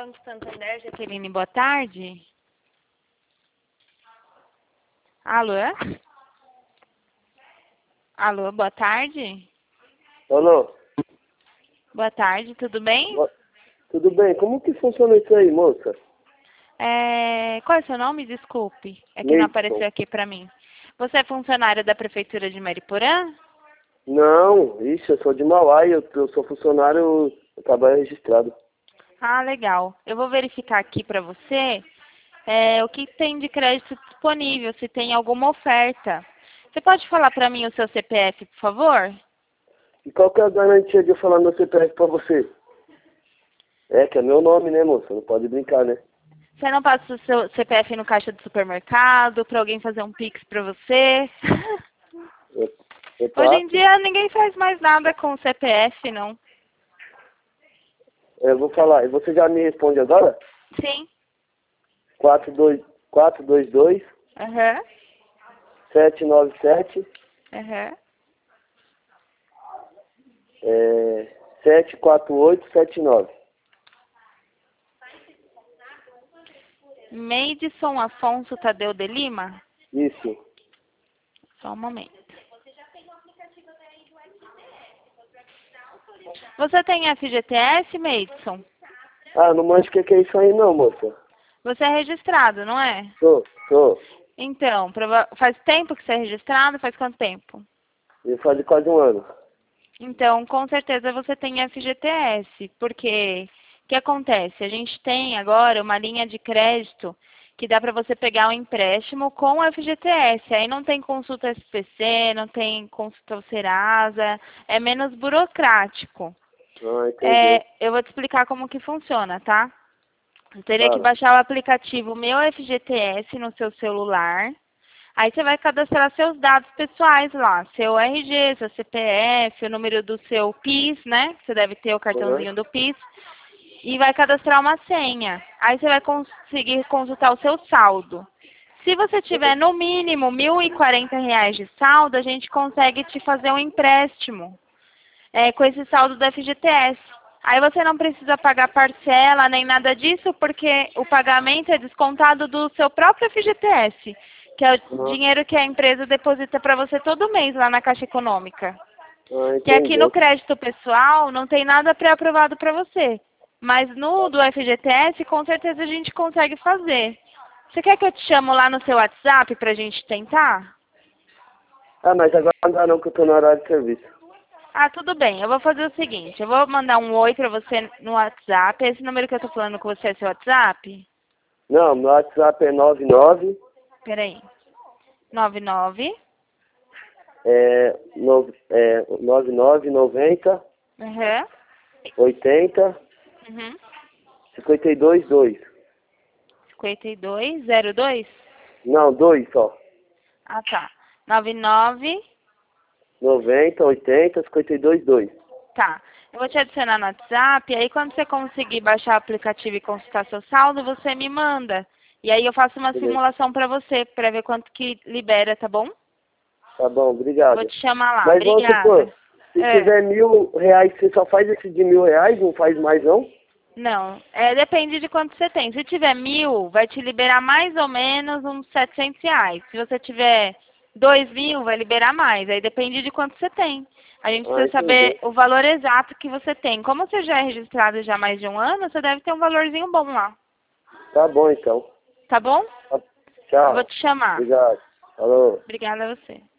Banco Santander, Jaqueline, boa tarde. Alô? Alô, boa tarde. Alô? Boa tarde, tudo bem? Tudo bem? Como que funciona isso aí, moça? Qual é o seu nome? Desculpe, é que não Neidson. apareceu aqui pra mim. Você é funcionária da Prefeitura de Mariporã? Não, eu sou de Mauá e eu sou funcionário, eu trabalho registrado. Ah, legal. Eu vou verificar aqui pra você o que tem de crédito disponível, se tem alguma oferta. Você pode falar pra mim o seu CPF, por favor? E qual que é a garantia de eu falar meu CPF pra você? É, que é meu nome, né, moça? Não pode brincar, né? Você não passa o seu CPF no caixa do supermercado, pra alguém fazer um Pix pra você? Eu Hoje em passo. dia ninguém faz mais nada com o CPF, não. Eu vou falar. E você já me responde agora? Sim. 422 Aham. 797 Aham. 74879. Meidson Afonso Tadeu de Lima? Isso. Só um momento. Você tem FGTS, Meidson? Ah, não manjo o que é isso aí não, moça. Você é registrado, não é? Sou. Então, faz tempo que você é registrado? Faz quanto tempo? Eu faz quase um ano. Então, com certeza você tem FGTS, porque o que acontece? A gente tem agora uma linha de crédito que dá para você pegar um empréstimo com o FGTS. Aí não tem consulta SPC, não tem consulta ao Serasa, é menos burocrático. Ah, entendi. Eu vou te explicar como que funciona, tá? Você teria que Fala. baixar o aplicativo Meu FGTS no seu celular. Aí você vai cadastrar seus dados pessoais lá, seu RG, seu CPF, o número do seu PIS, né? Você deve ter o Uhum. cartãozinho do PIS. E vai cadastrar uma senha. Aí você vai conseguir consultar o seu saldo. Se você tiver no mínimo R$ 1.040 de saldo, a gente consegue te fazer um empréstimo com esse saldo do FGTS. Aí você não precisa pagar parcela nem nada disso, porque o pagamento é descontado do seu próprio FGTS, que é o Uhum. dinheiro que a empresa deposita para você todo mês lá na Caixa Econômica. Ah, Que aqui no entendi. crédito pessoal não tem nada pré-aprovado para você. Mas no do FGTS, com certeza a gente consegue fazer. Você quer que eu te chamo lá no seu WhatsApp para a gente tentar? Ah, mas agora não dá não, que eu tô no horário de serviço. Ah, tudo bem. Eu vou fazer o seguinte. Eu vou mandar um oi pra você no WhatsApp. Esse número que eu tô falando com você é seu WhatsApp? Não, meu WhatsApp é 99, Peraí. 99. 9990 Aham. 80 Uhum. 522. 5202? Não, 2 só. Ah, tá. 99. 90 80 522. Tá. Eu vou te adicionar no WhatsApp. Aí quando você conseguir baixar o aplicativo e consultar seu saldo, você me manda. E aí eu faço uma Beleza. simulação pra você, pra ver quanto que libera, tá bom? Tá bom, Vou obrigado. te chamar lá. Mas vamos supor, Obrigada. se É. tiver R$ 1.000, você só faz esse de R$ 1.000, não faz mais não? Não, depende de quanto você tem. Se tiver 1.000, vai te liberar mais ou menos uns R$ 700. Se você tiver 2.000, vai liberar mais. Aí depende de quanto você tem. A gente Ah, precisa saber entendi. o valor exato que você tem. Como você já é registrado já há mais de um ano, você deve ter um valorzinho bom lá. Tá bom então. Tá bom? Tá- Eu vou Tchau. te chamar. Obrigado. Falou. Obrigada a você.